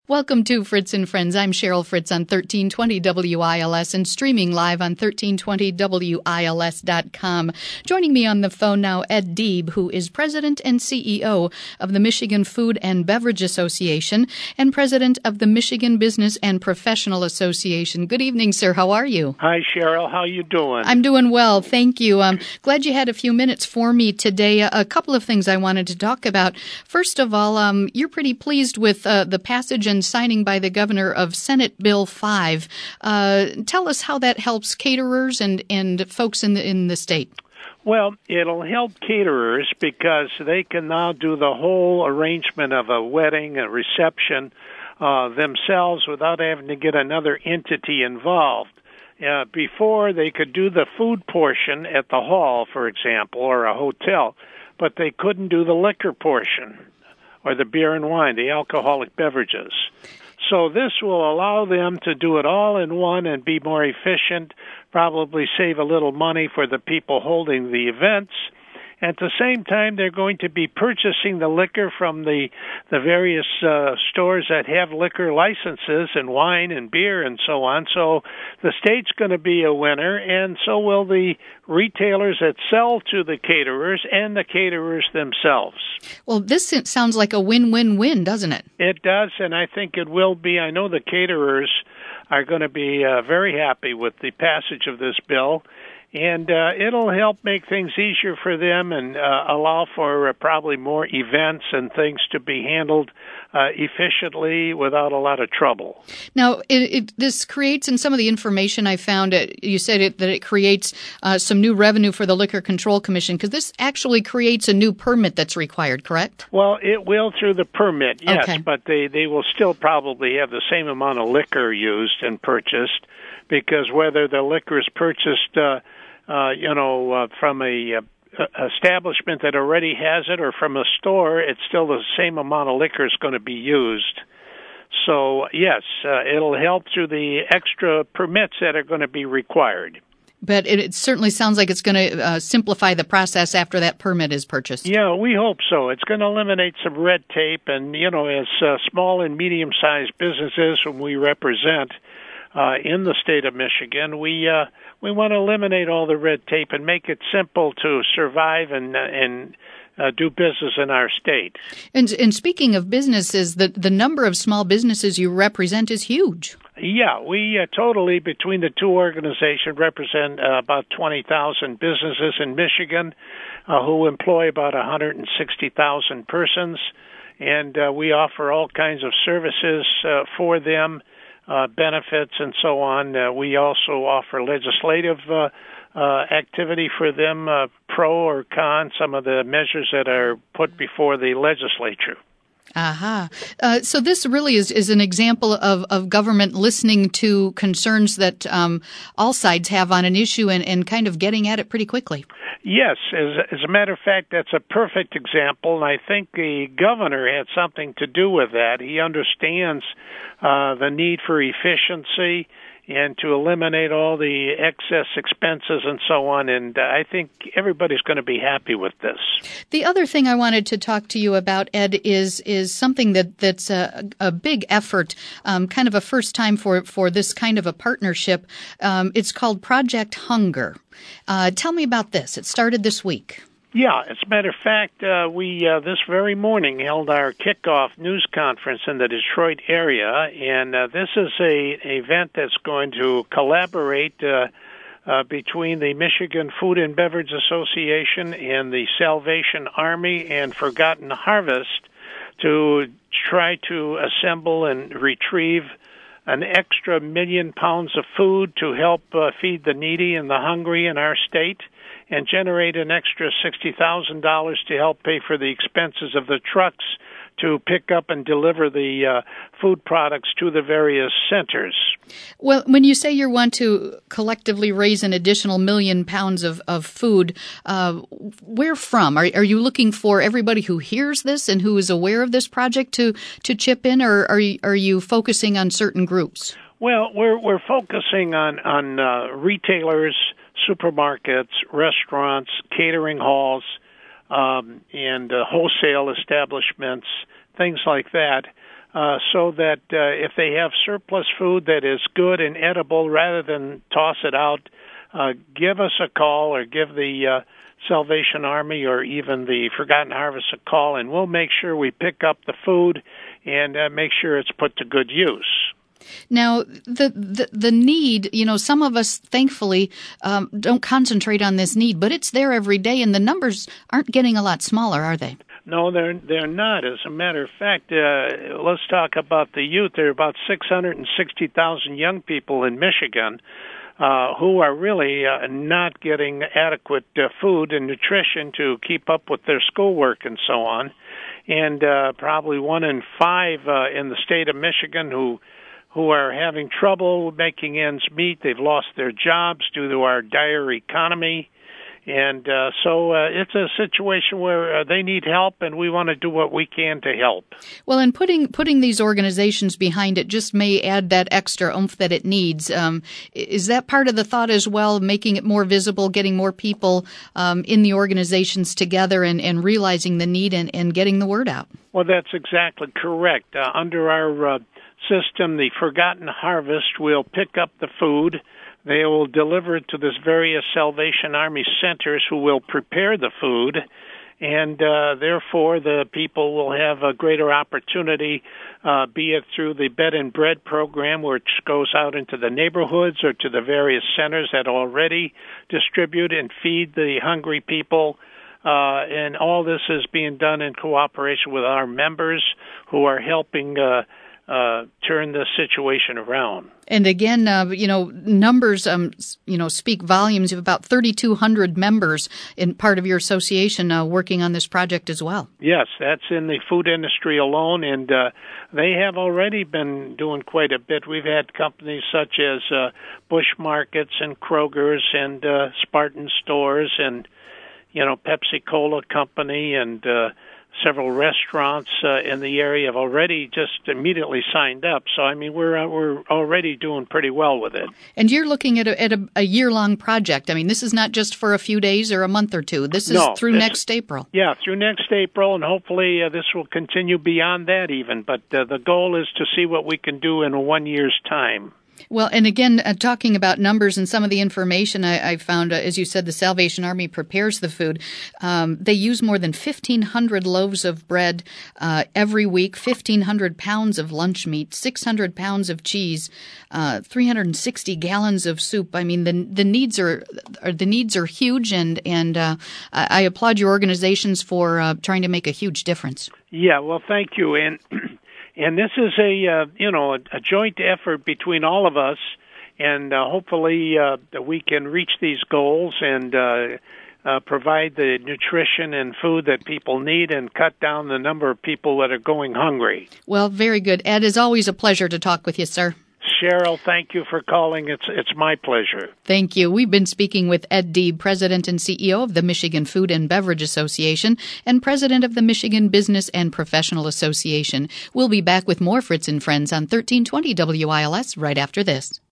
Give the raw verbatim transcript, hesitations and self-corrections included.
Welcome to Fritz and Friends. I'm Cheryl Fritz on thirteen twenty W I L S and streaming live on thirteen twenty W I L S dot com. Joining me on the phone now, Ed Deeb, who is President and C E O of the Michigan Food and Beverage Association and President of the Michigan Business and Professional Association. Good evening, sir. How are you? Hi, Cheryl. How you doing? I'm doing well. Thank you. I'm glad you had a few minutes for me today. A couple of things I wanted to talk about. First of all, um, you're pretty pleased with uh, the passage and signing by the governor of Senate Bill five. Uh, tell us how that helps caterers and, and folks in the, in the state. Well, it'll help caterers because they can now do the whole arrangement of a wedding, a reception, uh, themselves without having to get another entity involved. Uh, before, they could do the food portion at the hall, for example, or a hotel, but they couldn't do the liquor portion, or the beer and wine, the alcoholic beverages. So this will allow them to do it all in one and be more efficient, probably save a little money for the people holding the events. At the same time, they're going to be purchasing the liquor from the the various uh, stores that have liquor licenses and wine and beer and so on. So the state's going to be a winner, and so will the retailers that sell to the caterers and the caterers themselves. Well, this sounds like a win-win-win, doesn't it? It does, and I think it will be. I know the caterers are going to be uh, very happy with the passage of this bill. And uh, it'll help make things easier for them and uh, allow for uh, probably more events and things to be handled uh, efficiently without a lot of trouble. Now, it, it, this creates, in some of the information I found, it, you said it, that it creates uh, some new revenue for the Liquor Control Commission, because this actually creates a new permit that's required, correct? Well, it will through the permit, yes, okay. But they, they will still probably have the same amount of liquor used and purchased, because whether the liquor is purchased uh, Uh, you know, uh, from a uh, establishment that already has it or from a store, it's still the same amount of liquor is going to be used. So, yes, uh, it'll help through the extra permits that are going to be required. But it, it certainly sounds like it's going to uh, simplify the process after that permit is purchased. Yeah, we hope so. It's going to eliminate some red tape. And, you know, as uh, small and medium-sized businesses whom we represent uh, in the state of Michigan, we uh, we want to eliminate all the red tape and make it simple to survive and and uh, do business in our state. And, and speaking of businesses, the, the number of small businesses you represent is huge. Yeah, we uh, totally, between the two organizations, represent uh, about twenty thousand businesses in Michigan uh, who employ about one hundred sixty thousand persons, and uh, we offer all kinds of services uh, for them. Uh, benefits and so on. Uh, we also offer legislative uh, uh, activity for them, uh, pro or con, some of the measures that are put before the legislature. Aha. Uh, so this really is, is an example of, of government listening to concerns that um, all sides have on an issue and, and kind of getting at it pretty quickly. Yes. As, as a matter of fact, that's a perfect example, and I think the governor had something to do with that. He understands uh, the need for efficiency and to eliminate all the excess expenses and so on. And uh, I think everybody's going to be happy with this. The other thing I wanted to talk to you about, Ed, is is something that, that's a, a big effort, um, kind of a first time for, for this kind of a partnership. Um, it's called Project Hunger. Uh, tell me about this. It started this week. Yeah, as a matter of fact, uh, we uh, this very morning held our kickoff news conference in the Detroit area, and uh, this is a an event that's going to collaborate uh, uh, between the Michigan Food and Beverage Association and the Salvation Army and Forgotten Harvest to try to assemble and retrieve an extra million pounds of food to help uh, feed the needy and the hungry in our state, and generate an extra sixty thousand dollars to help pay for the expenses of the trucks to pick up and deliver the uh, food products to the various centers. Well, when you say you want to collectively raise an additional million pounds of, of food, uh, where from? Are, are you looking for everybody who hears this and who is aware of this project to, to chip in, or are you, are you focusing on certain groups? Well, we're we're focusing on, on uh, retailers, supermarkets, restaurants, catering halls, um, and uh, wholesale establishments, things like that. uh, so that uh, if they have surplus food that is good and edible, rather than toss it out, uh, give us a call or give the uh, Salvation Army or even the Forgotten Harvest a call, and we'll make sure we pick up the food and uh, make sure it's put to good use. Now, the, the the need, you know, some of us, thankfully, um, don't concentrate on this need, but it's there every day, and the numbers aren't getting a lot smaller, are they? No, they're they're not. As a matter of fact, uh, let's talk about the youth. There are about six hundred sixty thousand young people in Michigan uh, who are really uh, not getting adequate uh, food and nutrition to keep up with their schoolwork and so on. And uh, probably one in five uh, in the state of Michigan who who are having trouble making ends meet. They've lost their jobs due to our dire economy. And uh, so uh, it's a situation where uh, they need help, and we want to do what we can to help. Well, and putting putting these organizations behind it just may add that extra oomph that it needs. Um, is that part of the thought as well, making it more visible, getting more people um, in the organizations together and, and realizing the need and, and getting the word out? Well, that's exactly correct. Uh, under our uh, system, the Forgotten Harvest will pick up the food. They will deliver it to the various Salvation Army centers who will prepare the food, and uh, therefore the people will have a greater opportunity, uh, be it through the Bed and Bread program, which goes out into the neighborhoods, or to the various centers that already distribute and feed the hungry people. Uh, and all this is being done in cooperation with our members who are helping uh, uh, turn the situation around. And again, uh, you know, numbers, um, you know, speak volumes. You have about thirty-two hundred members in part of your association uh, working on this project as well. Yes, that's in the food industry alone, and uh, they have already been doing quite a bit. We've had companies such as uh, Bush Markets and Kroger's and uh, Spartan Stores and, you know, Pepsi-Cola Company and uh, several restaurants uh, in the area have already just immediately signed up. So, I mean, we're uh, we're already doing pretty well with it. And you're looking at a, at a, a year-long project. I mean, this is not just for a few days or a month or two. This is no, through this, next April. Yeah, through next April, and hopefully uh, this will continue beyond that even. But uh, the goal is to see what we can do in one year's time. Well, and again, uh, talking about numbers and some of the information I, I found, uh, as you said, the Salvation Army prepares the food. Um, they use more than fifteen hundred loaves of bread uh, every week, fifteen hundred pounds of lunch meat, six hundred pounds of cheese, uh, three hundred sixty gallons of soup. I mean, the the needs are, are the needs are huge, and and uh, I, I applaud your organizations for uh, trying to make a huge difference. Yeah, well, thank you, and. And this is a, uh, you know, a, a joint effort between all of us, and uh, hopefully uh, we can reach these goals and uh, uh, provide the nutrition and food that people need and cut down the number of people that are going hungry. Well, very good. Ed, it's always a pleasure to talk with you, sir. Cheryl, thank you for calling. It's it's my pleasure. Thank you. We've been speaking with Ed Deeb, President and C E O of the Michigan Food and Beverage Association and President of the Michigan Business and Professional Association. We'll be back with more Fritz and Friends on thirteen twenty W I L S right after this.